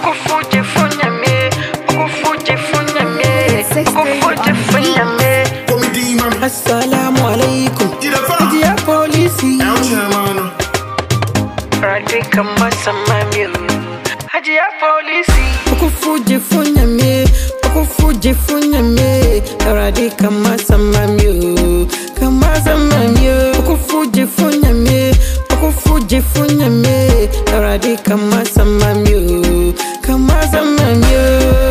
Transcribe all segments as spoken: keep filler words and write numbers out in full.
Okufuje funya me, okufuje funya me, okufuje funya me. Comedy man. Assalamu alaikum. Hajiya Polisi. Radika masamamyo. Hajiya Polisi. Okufuje funya me, okufuje funya me. Radika masamamyo, kamasamamyo. Okufuje funya me, okufuje funya me. Radika masamamyo, kamasamamyo.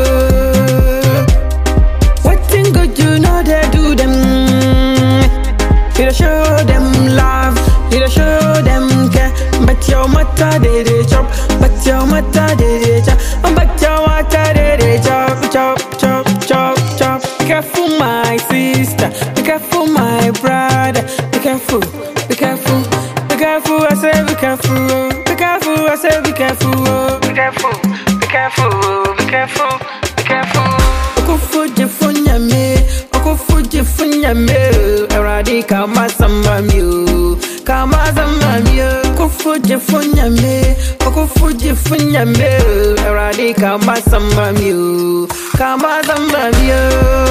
What thing good you know they do them? You don't show them love, you don't show them care. But your mother they they chop, but your mother they they chop, but your mother they they chop, chop, chop, chop, chop. Be careful, my sister. Be careful, my brother. Be careful, be careful, be careful. I say be careful, be careful. I say be careful, Be careful, be careful, be careful, be careful. Okufuje funya me, okufuje funya me. Radika masamamyo, kamasamamyo. Okufuje funya me, okufuje funya me. Radika masamamyo, kamasamamyo.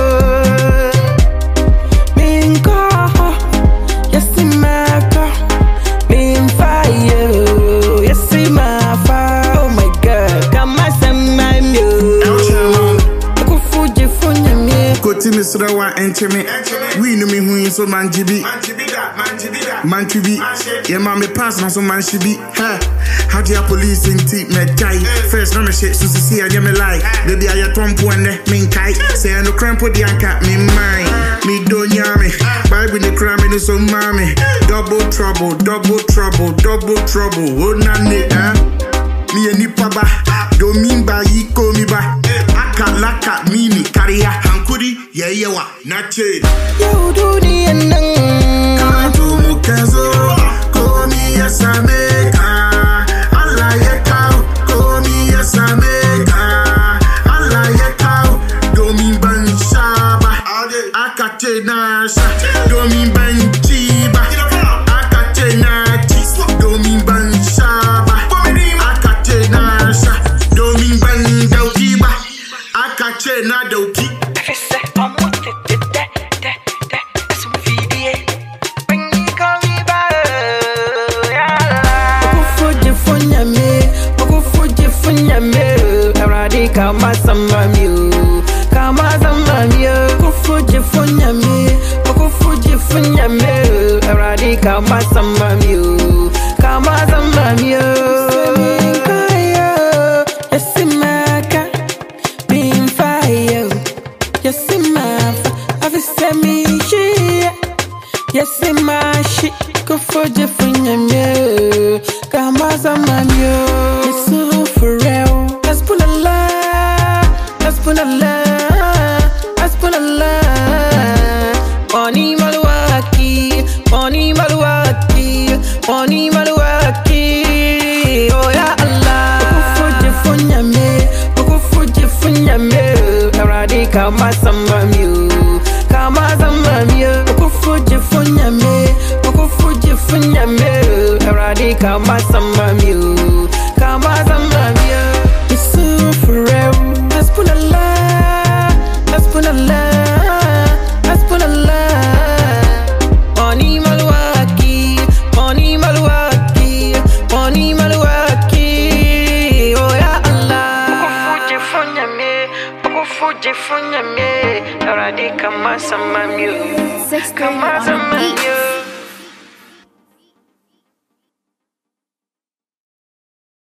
Minko, yasimaka, minfayo, yasimafa. Oh my God, kamasamamyo. Okufuje funya me. Koti misra wa encheme. We no me hu so man jibi. Man chibi. Yeah man me pass na so man shibi. Ha. How do you police in teeth me die? First no me shit so see and me lie. Baby I ya tompo and me kai. Say I no crime put the anka me mine. Me do nyame. Bible the crime in so mommy. Double trouble, double trouble, double trouble. Oh na ne ah. Me a nipa ba. Do mean ba yiko mi ba. Laka mini kariya hankuri yayawa na ce Yau duniyan nan ka to mu kazo komi ya same ka Allah ya kawo komi ya same ka Allah ya kawo domin ban sha ba aka ce na sha domin ban ci ba aka ce na ci domin ban sha ba aka ce na sha domin ban dauki ba aka ce na dauki. Fisse on what it did that that that that's what we did. When you call me back, yeah. Okufuje funya me, okufuje funya me. Radika masamamyo, kamasamamyo. Okufuje funya me, okufuje funya me. Radika masamamyo, kamasamamyo. Yes, in my shit, go for Jeffunya me. Kamasamamyo, it's so for real. Let's put a lie, let's put a lie, let's put a lie. Money Maluaki, money Maluaki, money Maluaki. Oh yeah, Allah. Go for Jeffunya me, go for Jeffunya me. Radika masamamyo, kamasamamyo. Okufuje funya me, okufuje funya me. Radika masamamyo, kamasamamyo. It's so for real. Let's put a lie, let's put a lie, let's put a lie. Money Maluaki, money Maluaki, money Maluaki. Oh yeah, Allah. Okufuje funya me, okufuje funya me. Radika masamamyo, kamasamamyo.